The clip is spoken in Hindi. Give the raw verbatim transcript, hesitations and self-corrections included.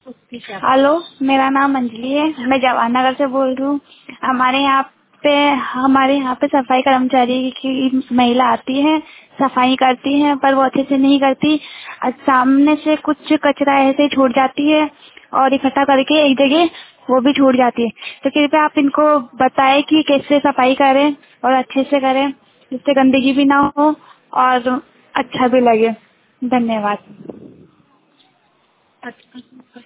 हेलो, मेरा नाम अंजलि है। मैं जवाहर नगर से बोल रही हूँ। हमारे यहाँ पे हमारे यहाँ पे सफाई कर्मचारी की महिला आती है, सफाई करती है, पर वो अच्छे से नहीं करती। और सामने से कुछ कचरा ऐसे ही छूट जाती है और इकट्ठा करके एक जगह वो भी छूट जाती है। तो कृपया आप इनको बताएं कि कैसे सफाई करें और अच्छे से करें, जिससे गंदगी भी ना हो और अच्छा भी लगे। धन्यवाद।